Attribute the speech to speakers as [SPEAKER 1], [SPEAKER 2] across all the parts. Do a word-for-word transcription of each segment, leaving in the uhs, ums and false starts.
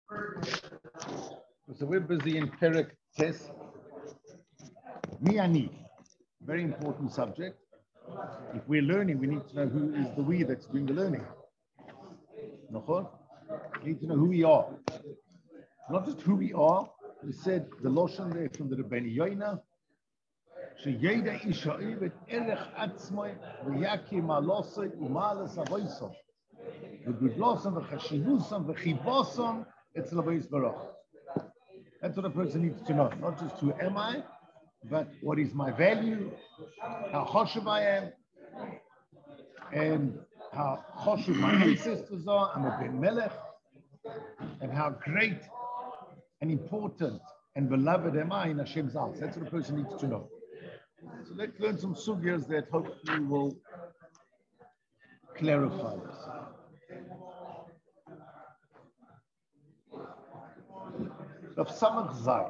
[SPEAKER 1] So we're busy in Perek Tes. Mi ani, very important subject. If we're learning, we need to know who is the we that's doing the learning. We need to know who we are. Not just who we are. We said the Loshan there from the Rebbeinu Yoina. Sheyeda isha evet erech atzmoi v'yaki malosoi u'malas avoisov. V'gudlosam v'chashivusam v'chibosam etzel avois baruch. That's what a person needs to know. Not just who am I, but what is my value, how choshev I am, and how choshev my ancestors are. I'm a ben melech, and how great and important and beloved am I in Hashem's house. That's what a person needs to know. So let's learn some sugyas that hopefully will clarify this. Rav Samach Zay.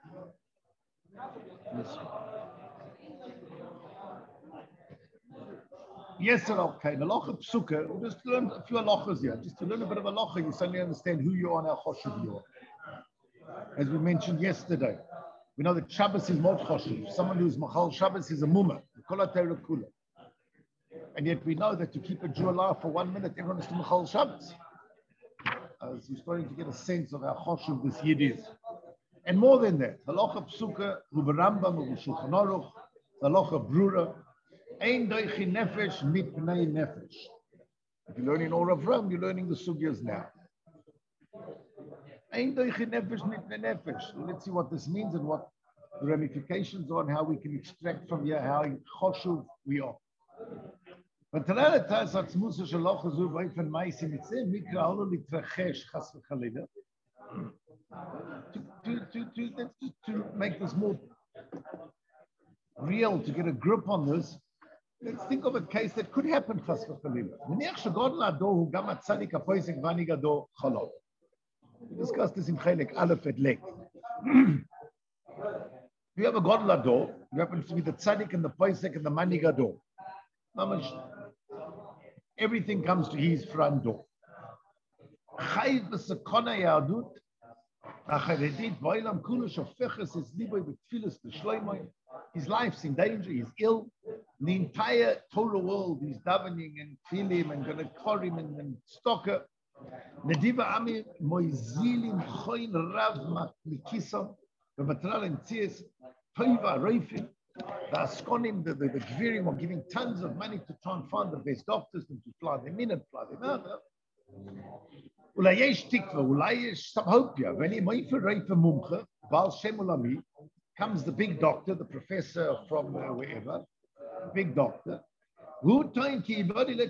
[SPEAKER 1] Yes, sir, okay. The Halacha Psuka, we'll just learn a few halachas here. Just to learn a bit of halacha, you suddenly understand who you are and how choshev you are. As we mentioned yesterday, we know that Shabbos is not choshev. Someone who's machal Shabbos is a mumah, kol ha'torah kula. And yet we know that to keep a Jew alive for one minute, everyone is to machal Shabbos. As you're starting to get a sense of how choshev this yid is. And more than that, halacha Psuka, Rambam, Shulchan Aruch, halacha Brura, Ein doichi nefesh mipnei nefesh. If you're learning all of Ram, you're learning the sugyas now. Ein doichi nefesh mipnei nefesh. Let's see what this means and what the ramifications are and how we can extract from here how choshev we are. But to to to to to make this more real, to get a grip on this. Let's think of a case that could happen, chas v'chalila. We discussed this in Chelek Aleph at length. You have a gadol ador, you happen to be the tzaddik and the poisek and the mani gadol. Everything comes to his front door. Chayv v'sekona yadut, acharedit v'olam kulu shofeches his liboy v'tfilas v'shloimoy. His life's in danger, he's ill. The entire Torah world is davening and feeling and going to call him and, and stalker. Nediva Ami Moizilim Choin Rav Mikisam, the Matral and Tzias, Toiva Reifim, the Askonim, the the Gvirim are giving tons of money to try and find the best doctors and to fly them in and fly them out. Ulayesh Tikva, Ulayesh some hope here. When he Moifa Reifa Mumcha, Baal Shem Ulami, comes the big doctor, the professor from uh, wherever, big doctor, who told he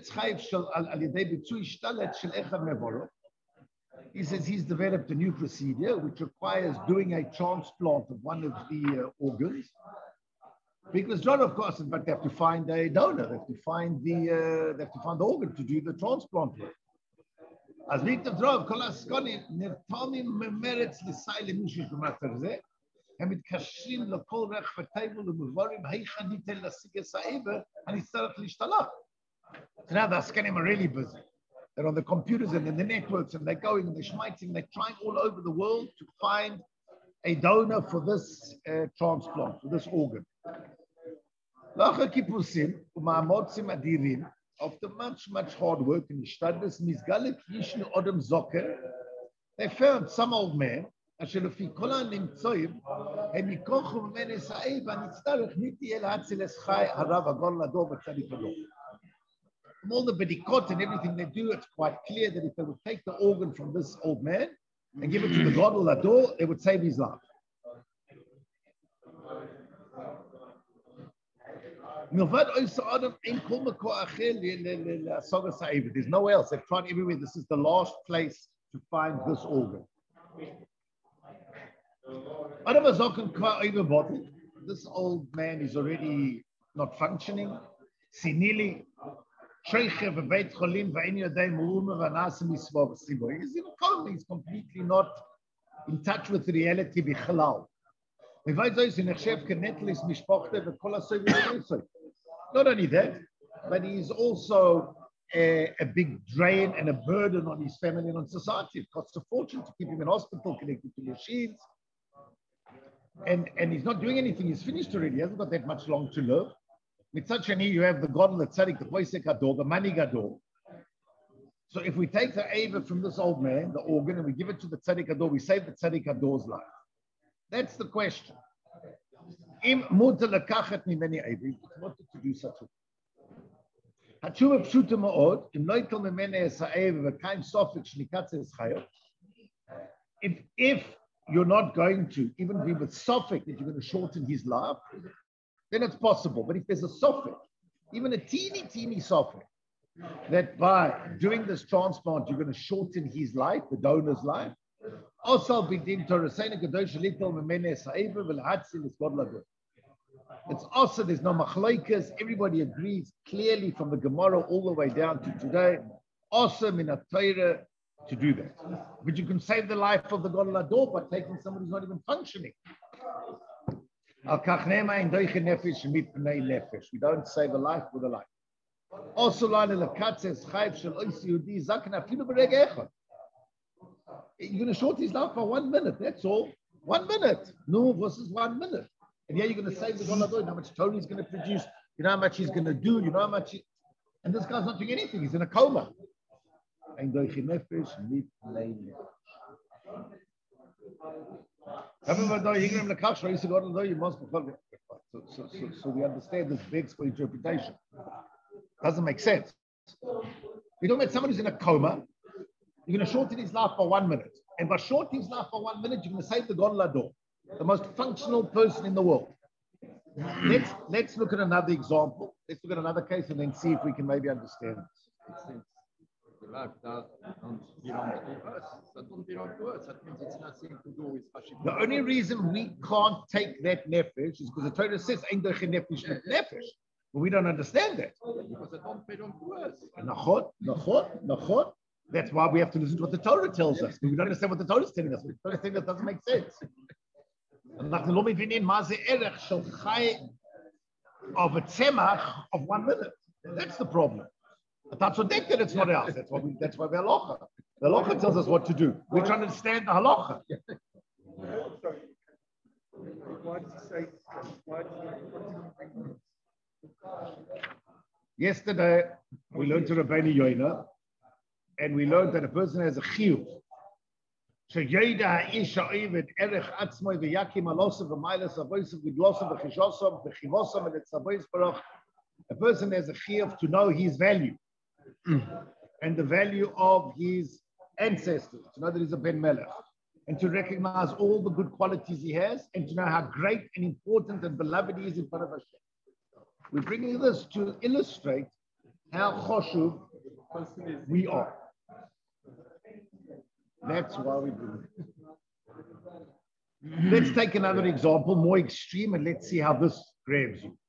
[SPEAKER 1] says he's developed a new procedure which requires doing a transplant of one of the uh, organs. Because not of course, but they have to find a donor, they have to find the uh, they have to find the organ to do the transplant work. As Victor Drov, Kolaskoni, Nertami Meretz Lisai Lemushish B'Matarze. הם מתקשרים לכל רכב הטייבל ומבורים, היכן ניתן להשיג הסעיבה, אני צריך להשתלח. So now the Askanim are really busy. They're on the computers and in the networks and they're going and they're schmiting, they're trying all over the world to find a donor for this uh, transplant, for this organ. לאחר חיפושים ומאמצים אדירים, after much, much hard work in השתדלת, מסגלת ישנו אדם זוקר, they found some old man, אשר לפי כל הנמצאים, הם ייקחו ממנו סעיב, ונצטרך ניתיה להציל את חי הרב הגול לדור בצדיק הדור. From all the bedikot and everything they do, it's quite clear that if they would take the organ from this old man and give it to the gadol lador, they would save his life. There's nowhere else. They've tried everywhere. This is the last place to find this organ. This old man is already not functioning. Sinili, he's in a coma. He's completely not in touch with reality. Not only that, but he's also a, a big drain and a burden on his family and on society. It costs a fortune to keep him in hospital, connected to machines. And, and he's not doing anything. He's finished already. He hasn't got that much long to live. Mitzachani, you have the God, the Tzadik, the Poisek Gadol, the Mani Gadol. So if we take the Ava from this old man, the organ, and we give it to the Tzadik Gadol, we save the Tzadik Gadol's life. That's the question. Im mutar lekachet mimeni Ava, it's not to do such a thing. Hatshuva pshuta ma'od, im noitel mimeni es ha'eva, v'kaim sofik shnikatze es chayav. If, if you're not going to even be with sofik that you're going to shorten his life, then it's possible. But if there's a sofik, even a teeny, teeny sofik, that by doing this transplant, you're going to shorten his life, the donor's life, also bidin Torah Kadosh little memenes ha'eva v'l'hatzil is God lagu. It's also, there's no machlokes. Everybody agrees clearly from the Gemara all the way down to today. Awesome in a Torah to do that. But you can save the life of the God Lador by taking someone who's not even functioning. We don't save a life with a life. Also, you're going to short his life by one minute. That's all. One minute. No versus one minute. And yeah, you're going to save the God Lador. You know how much Torah he's going to produce. You know how much he's going to do. You know how much. He, and this guy's not doing anything. He's in a coma. So, so, so, so we understand this begs for interpretation. Doesn't make sense. You're talking about someone who's in a coma. You're going to shorten his life by one minute. And by shortening his life by one minute, you're going to save the God Lador, the most functional person in the world. Let's, let's look at another example. Let's look at another case and then see if we can maybe understand this.
[SPEAKER 2] Life that don't belong to us. That don't belong to us. That means it's nothing to do with Hashem.
[SPEAKER 1] The only reason we can't take that nefesh is because the Torah says "Ein derech nefesh nefesh," but we don't understand that.
[SPEAKER 2] Because it don't belong to us.
[SPEAKER 1] Nachot, nachot, nachot. That's why we have to listen to what the Torah tells us. We don't understand what the Torah is telling us. The Torah is telling us doesn't make sense. אנחנו לא מבינים מה זה ערך של חי of a tzemach of one minute. That's the problem. That's what that it's not ours. That's why we, that's why we're halacha. The halacha tells us what to do. We're trying to understand the halacha.
[SPEAKER 3] Sorry. Why does he say? Why does he,
[SPEAKER 1] Yesterday we learned to Rabbeinu Yoina, and we learned that a person has a chiyuv. Sheyoda ha'ish ha'oived erech atzmoi v'yakim alosav v'maylas avosav v'glosav v'chishosav v'chivosav and etzavois baruch. A person has a chiyuv to know his value. And the value of his ancestors, to know that he's a Ben Melech, and to recognize all the good qualities he has, and to know how great and important and beloved he is in front of Hashem. We're bringing this to illustrate how choshuv we are. That's why we do it. Let's take another example, more extreme, and let's see how this grabs you.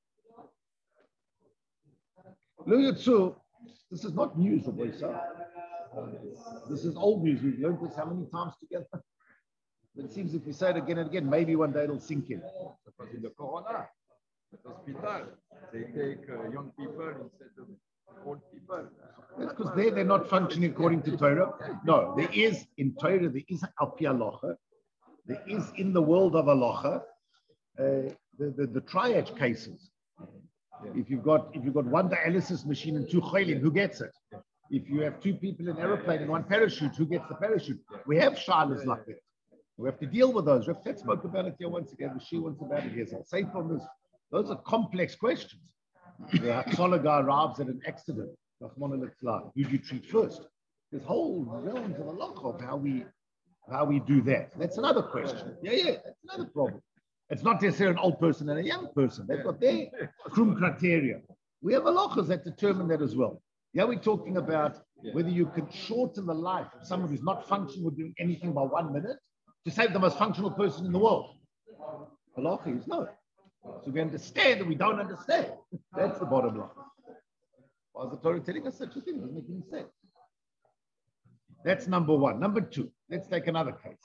[SPEAKER 1] Lo Yotzu. This is not news, Rabbi Yisrael. This is old news. We've learned this how many times together? But it seems if we say it again and again, maybe one day it'll sink in.
[SPEAKER 2] Because in the Corona, the hospital, they take uh, young people instead of old people.
[SPEAKER 1] That's because they, they're not functioning according to Torah. No, there is, in Torah, there is Al Pi Halacha. There is in the world of Halacha, uh, the, the, the triage cases. If you've got if you've got one dialysis machine and two cholim, who gets it? If you have two people in an aeroplane and one parachute, who gets the parachute? We have shalas like that. We have to deal with those. Rav Tet spoke about it here once again. The Shi wants about it here. So I'll say from this, those are complex questions. The Hatzalah guy arrives at an accident. Who do you treat first? There's whole realms of halacha of how we how we do that. That's another question. Yeah, yeah, that's another problem. It's not necessarily an old person and a young person. They've got their krum criteria. We have halachas that determine that as well. Yeah, we're talking about whether you can shorten the life of someone who's not functioning or doing anything by one minute to save the most functional person in the world. Halacha is no. So we understand that we don't understand. That's the bottom line. Why is the Torah telling us such a thing? It doesn't make any sense. That's number one. Number two, let's take another case.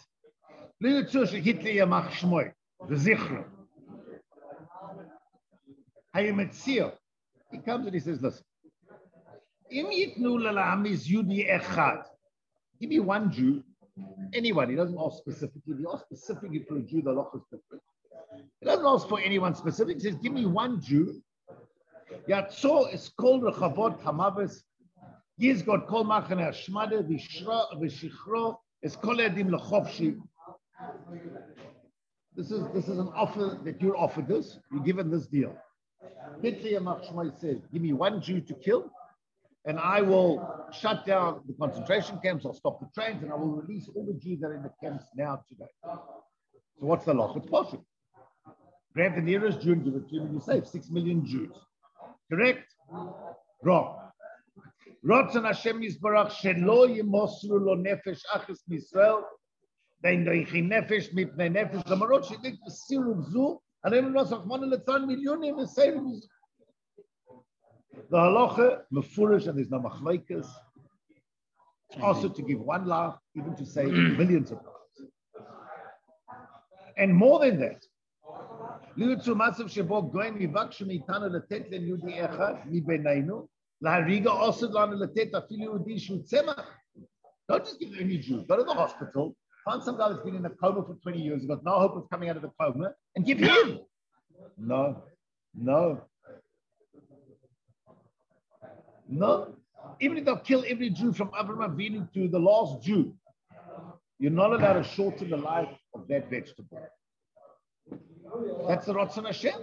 [SPEAKER 1] The Zichra. He comes and he says, listen, Im yitnu la'am is Yudi echad. Give me one Jew, anyone. He doesn't ask specifically. He asks specifically for a Jew. The halacha is different. He doesn't ask for anyone specific. He says, give me one Jew. Yatso is called Rechavot Hamavis. He's got Kol Machane Hashmada V'Shichro is Kol Edim L'Chofshi. This is this is an offer that you're offered this. You're given this deal. Pitli Yamach Shmai says, give me one Jew to kill, and I will shut down the concentration camps. I'll stop the trains, and I will release all the Jews that are in the camps now today. So what's the law? It's possible. Grab the nearest Jew and give it to him, and you save six million Jews. Correct? Wrong. Rotzen Hashem Yisbarach shelo yimosru lo nefesh achas Yisrael dein doichi nefesh mipnei nefesh zamarot shedik v'siruv zu anem lo sachmanu letzan milyonim v'seirim. The halacha mefurish, and there's no machlokes. It's also to give one laugh, even to save millions of lives. And more than that, ליוצאו מצב שבו גויים יבקשו מאיתנו לתת ליהודי אחד מבינינו, להריגה אוסר לנו לתת אפילו יהודי שהוא צמח. Don't just give any Jew. Go to the hospital, find some guy that's been in a coma for twenty years, got no hope of coming out of the coma, and give him. No, no, no. Even if they'll kill every Jew from Avraham Avinu to the last Jew, you're not allowed to shorten the life of that vegetable. That's the Ratzon Hashem.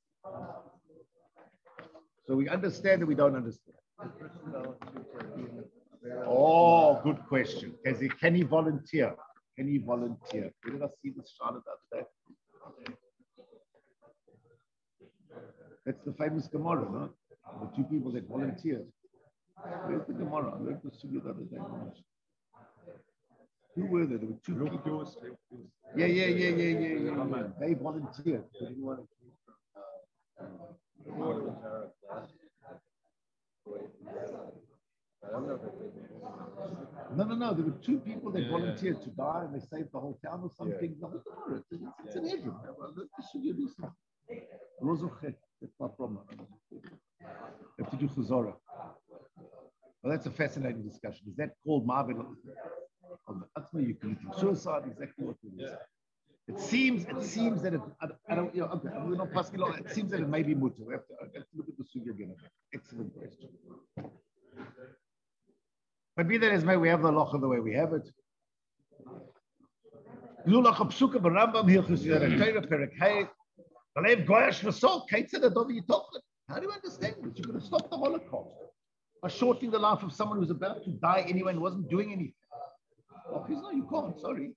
[SPEAKER 1] So we understand that we don't understand. Oh, good question. Can he, can he volunteer? Can he volunteer? Where did I see this Charlotte the other day? That's the famous Gemara, no? The two people that volunteered. Where's the Gemara? I learned this to you the other day. Who were there? There were two people. Yeah, yeah, yeah, yeah, yeah, yeah. yeah. They volunteered. They didn't want to. No, no, no. There were two people that yeah, volunteered yeah. to die, and they saved the whole town or something. Yeah. No, it's, it's, it's yeah. an Hebrew. That's my problem. You have to do chazorah. Well, that's a fascinating discussion. Is that called Marvin? On the Atma, you can do suicide, exactly what it is. Yeah. It seems, it seems that it, I, I don't, you know, okay, we're not passing along. It seems that it may be mutter. We have to, have to look at the sugi again. Excellent question. But be that as may, we have the halacha the way we have it. How do you understand this? You're going to stop the Holocaust by shortening the life of someone who's about to die anyway and wasn't doing anything. Oh, please, no, you can't. Sorry.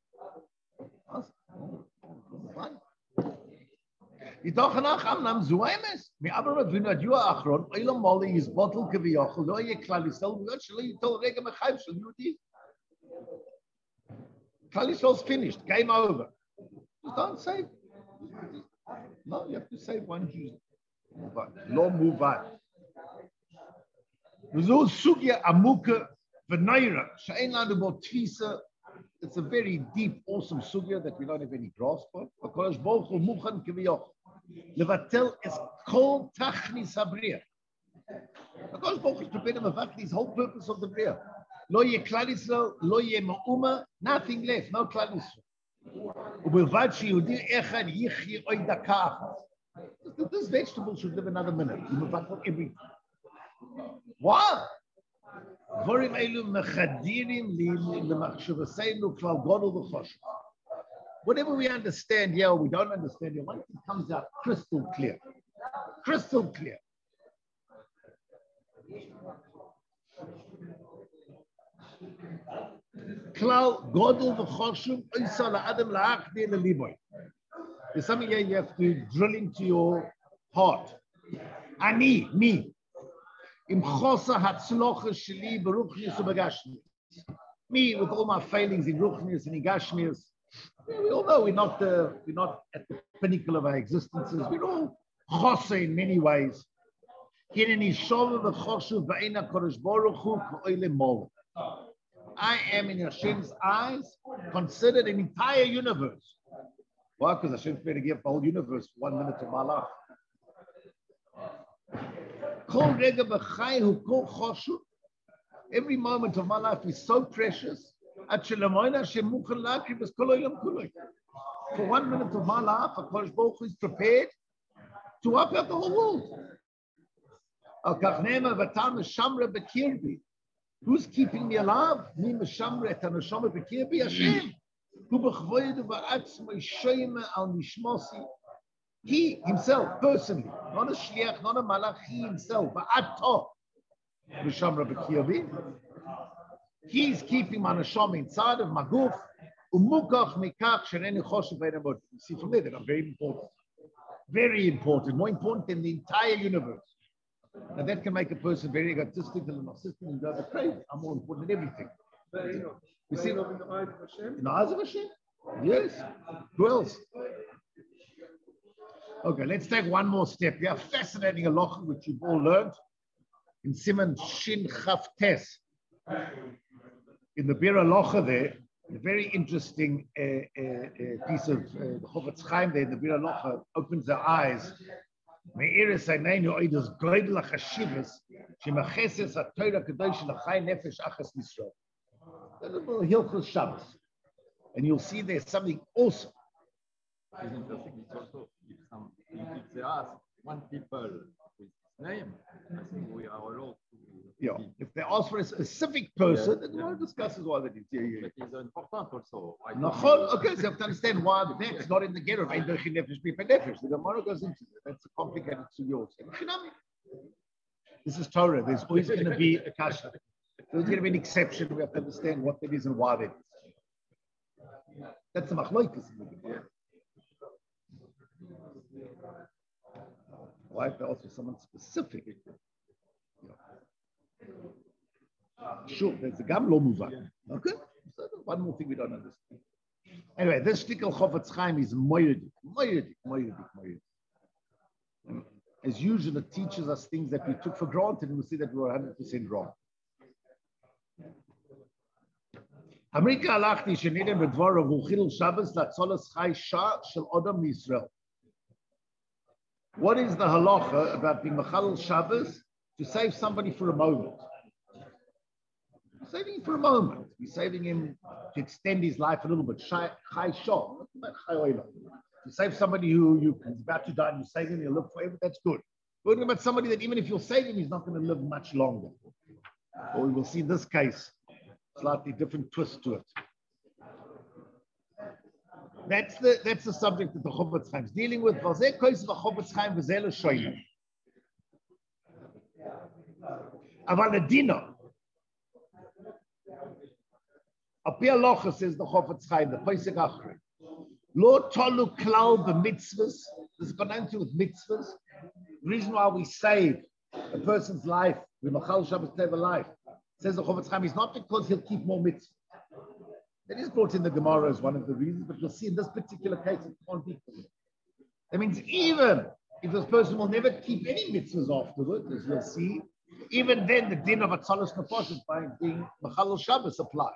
[SPEAKER 1] Fine. Klal Yisrael's finished. Game over. Just don't save. No, you have to save one Jew. Move on. Lo move on. Sugya amuka v'naira she'ein lanu bo tfisa. It's a very deep, awesome sugya that we don't have any grasp of. HaKadosh Baruch Hu muchan k'viyoch levatel es kol tachnis habriya. HaKadosh Baruch Hu is prepared to mevatel his whole purpose of the bria. Lo ye Klal Yisrael, lo ye ma'uma, nothing left, no Klal Yisrael. U'bilvad she'yehudi echad yichyi oy daka achas. This vegetable should live another minute. You mevatel everything. Why? Dvorim elu mechadirim lemachshavasenu klal gadol v'choshev. Whatever we understand here, or we don't understand here, once it comes out crystal clear, crystal clear. Klal gadol v'choshev oisa la'adam la'achdi leliboy. There's something here you have to drill into your heart. Ani, me. Me, with all my failings in Ruchnius and in Gashmius, we all know we're not, uh, we're not at the pinnacle of our existences. We're all chosa in many ways. I am in Hashem's eyes considered an entire universe. Why? Because Hashem's better give the whole universe one minute of my life. Every moment of my life is so precious. For one minute of my life, HaKadosh Baruch Hu is prepared to wipe out the whole world. Who's keeping me alive? Me Meshamre et HaNeshama B'Kirbi, Hashem. Hu b'chvoid v'atzmo shoyme al nishmosi. He himself, personally, not a shliach, not a malach, he himself, v'ato Meshamre B'Kirbi. He's keeping my neshama inside of my guf. Umukach mikach sheneni choshev v'enamot. You see from there that are very important. Very important, more important than the entire universe. And that can make a person very egotistic and narcissistic and go crazy. I'm more important than everything. You see, in the eyes of Hashem? Yes. Who else? Okay, let's take one more step. We have fascinating halacha which you've all learned in Siman Shin Chaf Tes. In the Bir Halacha there, a very interesting uh, uh, uh, piece of uh, the Chofetz Chaim there in the Bir Halacha opens their eyes. Me'iris Einaynu Oidos Goydel HaChashivas Shemacheses HaTorah Kadosh L'Chai Nefesh Achas Yisrael. A little Hilchos Shabbos. And you'll see there's something awesome.
[SPEAKER 2] It's interesting. It's also if some if they ask one people with his name, I think we are allowed to.
[SPEAKER 1] Yeah. If they ask for a specific person, yeah. Then we'll discuss why they did. Yeah, yeah.
[SPEAKER 2] But it's important also.
[SPEAKER 1] No, okay, so you have to understand why the next not in the Gerov. Ein Dochi Nefesh B'Pei Nefesh. The Gemara goes into that. That's a complicated sugya. This is Torah. There's always going to be a kasha. There's going to be an exception. We have to understand what that is and why that is. That's the machloikas in the Gemara. Why if they ask for someone specific? Yeah. Sure, there's a gam lo muvan. Okay, so one more thing we don't understand. Anyway, this shtickle Chofetz Chaim is moyedik, moyedik, moyedik, moyedik. As usual, it teaches us things that we took for granted, and we see that we were one hundred percent wrong. Amerika alachti shenidem bedvarav hu chilul Shabbos latzolas chai shah shel Adam Yisrael. What is the halacha about being mechalel Shabbos to save somebody for a moment? You're saving him for a moment. You're saving him to extend his life a little bit. Chai shah, you save somebody who you is about to die and you save him, he'll live forever. That's good. We're talking about somebody that even if you'll save him, he's not going to live much longer. Or we will see in this case slightly different twist to it. That's the that's the subject that the Chofetz Chaim is dealing with. Aval Adina. Api Halacha says the Chofetz Chaim, the Pesach Achrei. Lo tolu klal b'mitzvahs. This is connected to with mitzvahs. The reason why we save a person's life, we machal Shabbos save a life, says the Chofetz Chaim, is not because he'll keep more mitzvahs. That is brought in the Gemara as one of the reasons, but you'll see in this particular case it can't be. That means even if this person will never keep any mitzvahs afterwards, as you'll see, even then the din of Atzalos Nefashos by being Mechalel Shabbos applies.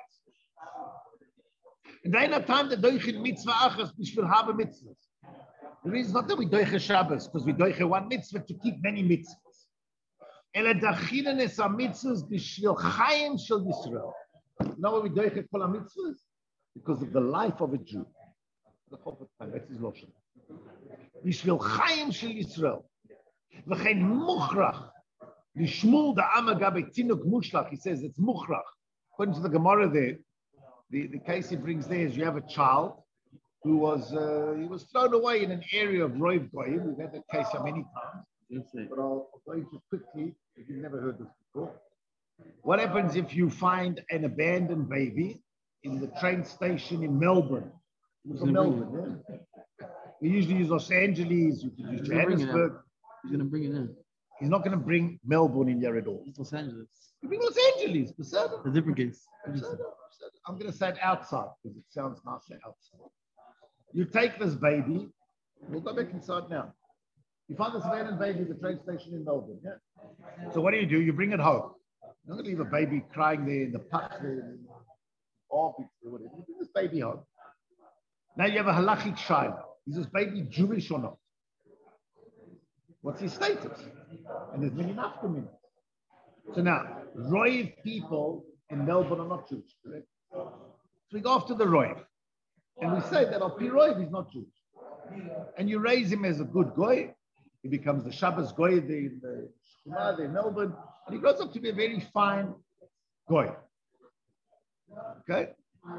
[SPEAKER 1] And then at time the doichin mitzvah achas b'shvil have mitzvahs. The reason is not that we doiche Shabbos because we doiche one mitzvah to keep many mitzvahs. Ela dachinen es mitzvahs b'shvil chayim shel Yisrael. You know why we doiche kol mitzvahs? Because of the life of a Jew. That's his lotion. B'shvil chayim shel Yisrael. V'chein muchrach. Lishmul da'am agabe tinuk mushlach. He says it's muchrach. According to the Gemara there, the, the case he brings there is you have a child who was uh, he was thrown away in an area of Roiv Goyim. We've had that case so many times. Yes, but I'll, I'll go into quickly if you've never heard this before. What happens if you find an abandoned baby in the train station in Melbourne? From Melbourne, yeah. We usually use Los Angeles, you could use Johannesburg.
[SPEAKER 4] He's going to bring it in.
[SPEAKER 1] He's not going to bring Melbourne in here at all.
[SPEAKER 4] It's Los Angeles.
[SPEAKER 1] You bring Los Angeles, Besada.
[SPEAKER 4] A different case.
[SPEAKER 1] I'm going to say it outside because it sounds nicer outside. You take this baby. We'll go back inside now. You find this abandoned baby at the train station in Melbourne. Yeah. So what do you do? You bring it home. You're not going to leave a baby crying there in the park there, in the armpits or whatever. You bring this baby home. Now you have a halachic shaila. Is this baby Jewish or not? What's his status? And there's many nafkamim. So now, Roiv people in Melbourne are not Jewish, correct? So we go after the Roiv. And we say that Al Pi Roiv is not Jewish. And you raise him as a good goy. He becomes the Shabbos goy in the Shechina, in Melbourne. And he grows up to be a very fine goy. Okay?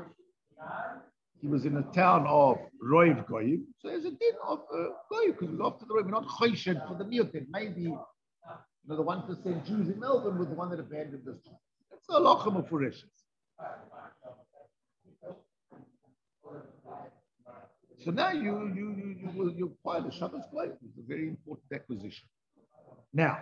[SPEAKER 1] He was in a town of Roiv Goyim. So there's a din of uh, goy, because we go after the Roiv. We're not choished for the miyutin. Maybe you know, the one percent Jews in Melbourne was the one that abandoned this. That's a halacha mefureshes. So now you you you you will you acquire the Shabbos goy. It's a very important acquisition. Now,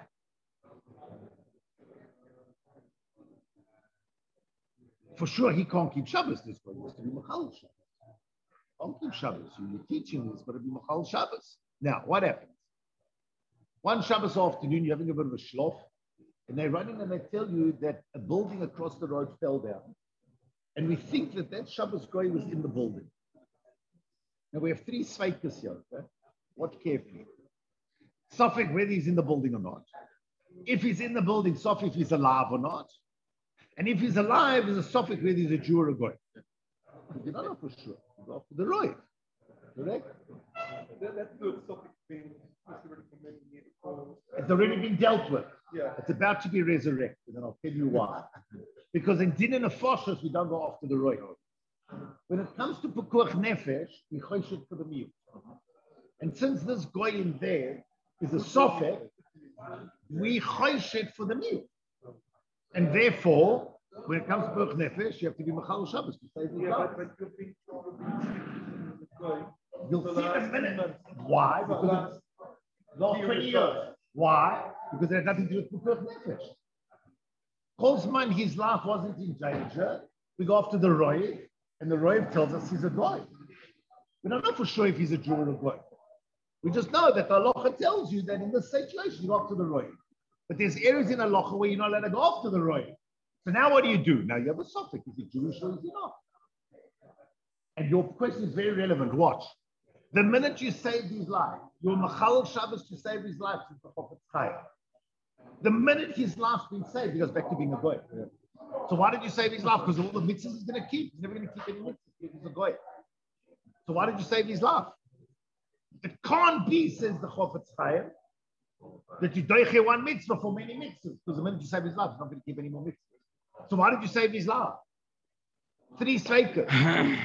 [SPEAKER 1] for sure he can't keep Shabbos. This goy has to be Machal Shabbos. Can't keep Shabbos. You're teaching this, but it'll be Machal Shabbos. Now, what happens? One Shabbos afternoon, you're having a bit of a shlof, and they run in and they tell you that a building across the road fell down, and we think that that Shabbos goy was in the building. Now we have three sveikas here. Okay? Watch carefully. Safek whether he's in the building or not. If he's in the building, Safek if he's alive or not. And if he's alive, there's a Safek whether he's a Jew or a goy. You don't know for sure. You go after the Roy. Correct?
[SPEAKER 3] That, that's the topic thing.
[SPEAKER 1] It's already been dealt with.
[SPEAKER 3] Yeah.
[SPEAKER 1] It's about to be resurrected, and I'll tell you why. Because in Din and Nefashos, we don't go after the Roy. When it comes to Pekuach Nefesh, we choish it for the meal. And since this goy in there is a Sofek, we choish it for the meal. And therefore, when it comes to Pekuach Nefesh, you have to be Machal Shabbos to save the
[SPEAKER 3] Yeah,
[SPEAKER 1] God.
[SPEAKER 3] but, but you're being told
[SPEAKER 1] You'll see in a minute. Why? Because it's not twenty years. Why? Because it had nothing to do with Pekuach Nefesh. Kolzman, his life wasn't in danger. We go after the Roy, and the Roy tells us he's a goy. We don't know for sure if he's a Jew or a goy. We just know that the halacha tells you that in this situation you go after the Roy. But there's areas in halacha where you're not allowed to go after the Roy. So now what do you do? Now you have a suffix. Is he Jewish or is he not? And your question is very relevant. Watch. The minute you saved his life, you're Machal Shabbos to save his life since the Chofetz Chaim. The minute his life's been saved, he goes back to being a goy. Yeah. So why did you save his life? Because all the mitzvahs he's going to keep. He's never going to keep any mitzvahs. He's a goy. So why did you save his life? It can't be, says the Chofetz Chaim, that you doiche one mitzvah for many mitzvahs. Because the minute you save his life, he's not going to keep any more mitzvahs. So why did you save his life? Three sveikas.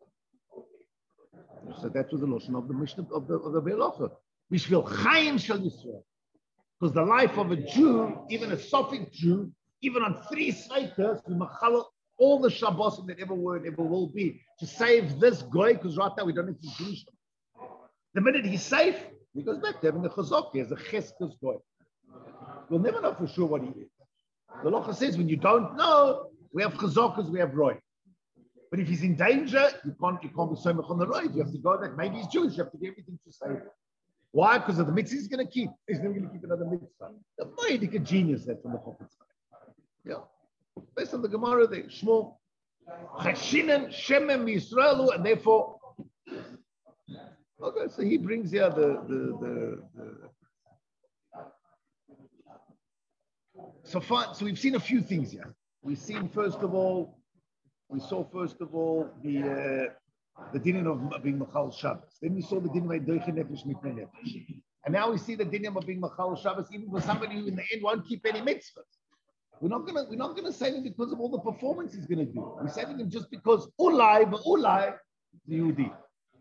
[SPEAKER 1] So that was the notion of the Mishnah of the of the Be'alacha. Mishvil Chaim Shel Yisrael. Because the life of a Jew, even a Sophic Jew, even on three sveikas, we machal all the Shabbos that ever were and ever will be to save this goy, because right now we don't need to Jewish. The minute he's safe, he goes back to having a chazak. He has a cheskas goy. We'll never know for sure what he is. The Locha says when you don't know, we have chazakas, we have roy. But if he's in danger, you can't you can't be so much on the road. You have to go back. Maybe he's Jewish. You have to do everything to save him. Why? Because of the mitzvah he's going to keep. He's never going to keep another mitzvah. The Moedic genius that from the Chofetz Chaim. Yeah. Based on the Gemara, the Shmuel, Chashinen Shemem Yisraelu, and therefore, okay. So he brings here the the the. the so far, so we've seen a few things here. We've seen first of all. We saw first of all the uh, the dinim of being Machal Shabbos. Then we saw the dinim of Doiche Nefesh Mitnei Nefesh. And now we see the dinim of being Machal Shabbos, even for somebody who in the end won't keep any mitzvahs. We're not gonna we're not gonna save him because of all the performance he's gonna do. We're saving him just because Ulai, but Ulai, the Yehudi.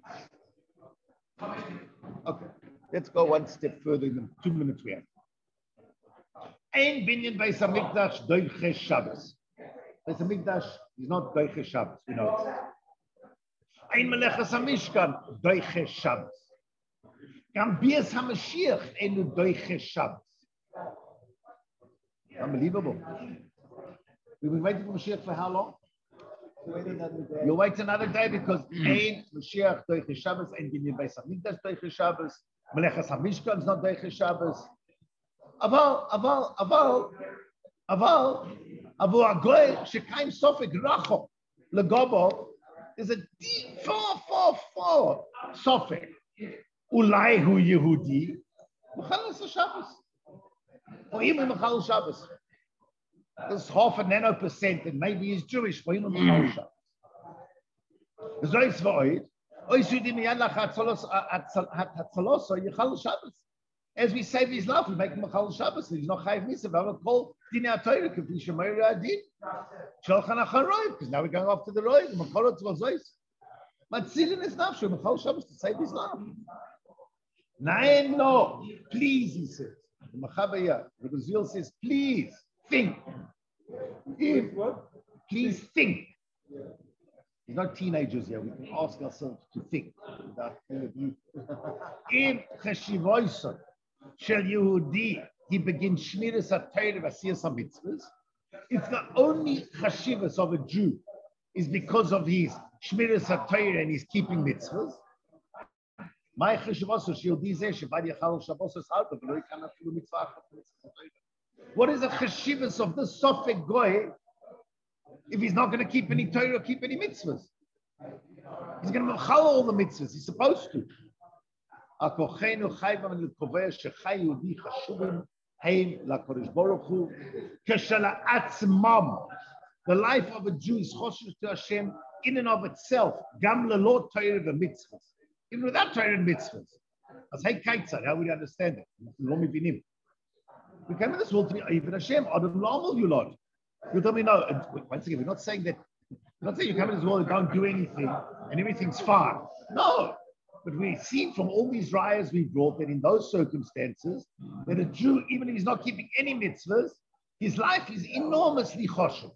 [SPEAKER 1] Okay, let's go one step further in the two minutes we have. Ein binyan Beis Hamikdash Doiche Shabbos. Beis Hamikdash is not Doiche Shabbos, we know it. Ein Melechas HaMishkan, Doiche Shabbos. Gam Bias HaMashiach, Enu Doiche Shabbos. Unbelievable. We've been waiting for Mashiach for how long? You'll wait another day because Ein Mashiach Doiche Shabbos, Ein Binyan Beis Hamikdash Doiche Shabbos, Melechas HaMishkan is not Doiche Shabbos. Aval, aval, aval, aval, aval, agoy, shekaim sofik racho, legobo, is a deep, far, far, far sofik. Ulai hu Yehudi, Machal Shabbos, or even Machal Shabbos. this half a nano percent, and maybe he's Jewish. For him, Machal Shabbos. The Zoyis v'oid. As we save his life, we make him Machal Shabbos. He's not Chayiv Mitzvah. But we call Dinei HaTorah K'fi Shemayir Adin. Sholchan HaCharoi, because now we're going off to the road. Macholot Zoyis. Matzilin is nafshu Machal Shabbos to save his life. Nein, no, please, he says. The Machabaya, Rabbi Zil says, please think. If, please think. There's no teenagers here. We can ask ourselves to think. If Cheshivoyson Shel Yehudi, he begins Shmiras HaTorah V'asiyas HaMitzvahs. If the only Cheshivas of a Jew is because of his Shmiras HaTorah and he's keeping mitzvahs, my Cheshivoyson Shel Yehudi Zeh Shevad Yachal Shabbos Halta V'lo Yikan Afilu Mitzvah. What is the Cheshivas of this Sofek Goy if he's not going to keep any Torah or keep any mitzvahs? He's going to machal all the mitzvahs. He's supposed to. The life of a Jew is choshev to Hashem in and of itself. Gam lelo Torah v'mitzvahs. Even without Torah and mitzvahs. As hey kaitzad, how would you understand it? We came in this world to be even Hashem. Adam l'amol yulad. You tell me no. Once again, we're not saying that. We're not saying you come in this world and don't do anything and everything's fine. No, but we've seen from all these rayas we brought that in those circumstances, that a Jew, even if he's not keeping any mitzvahs, his life is enormously choshev.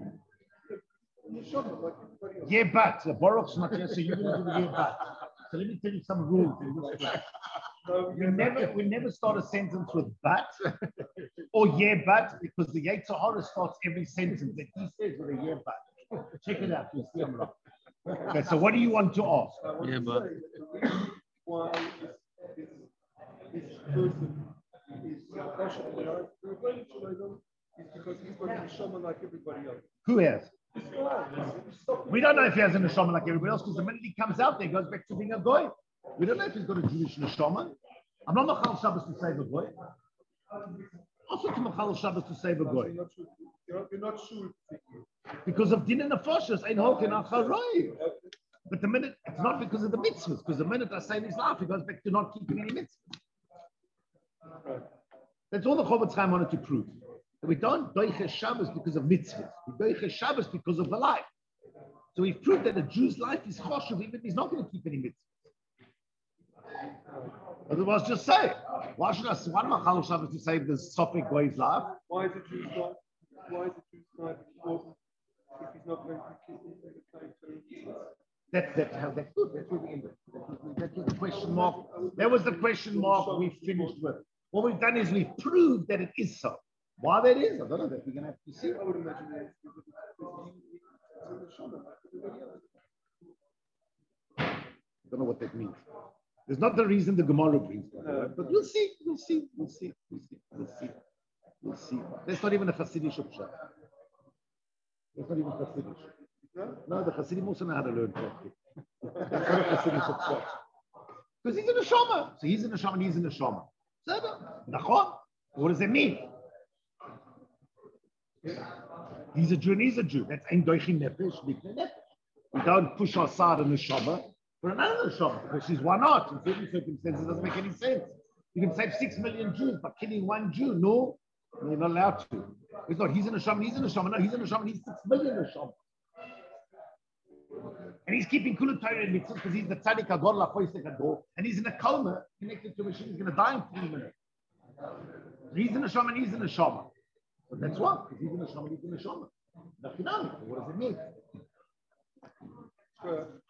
[SPEAKER 1] Yeah, but the Baruch's not here, so you're going to do the yeah, but. So let me tell you some rules. We never, we never start a sentence with but or yeah, but, because the Yetzer Hara starts every sentence that he says with a yeah, but. Check it out. You'll see I'm wrong. Okay, so what do you want to ask?
[SPEAKER 3] Yeah, but why is this person is kosher? We're going to know is because he's got a neshama like everybody else.
[SPEAKER 1] Who has? We don't know if he has a neshama like everybody else, because the minute he comes out there, he goes back to being a goy. We don't know if he's got a Jewish neshama. I'm not Machal Shabbos to save a goy. Also to Machal Shabbos to save a goy.
[SPEAKER 3] You're not sure.
[SPEAKER 1] Because of din and nefashos, ain't holkin acharoi. But the minute, it's not because of the mitzvahs, because the minute I save his life, he goes back to not keeping any mitzvahs. That's all the Chofetz Chaim wanted to prove. That we don't doiche Shabbos because of mitzvahs. We doiche Shabbos because of the life. So we've proved that a Jew's life is choshev, even if he's not going to keep any mitzvahs. Otherwise, just say, why should I one Machal Shabbos to save the Sophic Goy's life?
[SPEAKER 3] Why is it Jew's life? Why is it Jew's life important if he's not going to keep the same Torah?
[SPEAKER 1] That, that's how that's good. That's really English. That was the question mark. That was the question mark we finished with. What we've done is we've proved that it is so. Why that is, I don't know. That we're going to have to see.
[SPEAKER 3] I would imagine that
[SPEAKER 1] I don't know what that means. There's not the reason the Gemara brings, no, but we'll see. We'll see. We'll see. We'll see. We'll see. We'll see. That's not even a Hasidic pshat. That's not even Hasidic. No, no, the Hasidim also know how to learn properly. That's not a Hasidic pshat. Because he's in a shama. So he's in a shama and he's in a shama. What does that mean? He's a Jew and he's a Jew. That's ein doichin nefesh, mikne nefesh. We don't push our side in the shama for another shama, because she's one not. In certain circumstances, it doesn't make any sense. You can save six million Jews by killing one Jew. No, you're not allowed to. It's not, he's in a shama, he's in a shama. No, he's in a shama, he's six million in a shama. And he's keeping Kula Torah and mitzvahs because he's the tzaddik ador lachoisek ador, and he's in a coma connected to a machine. He's going to die in three minutes. He's in a shama and he's in a shama. But that's what, because he's in a shama, he's in a shama. What does it mean?
[SPEAKER 3] Sure.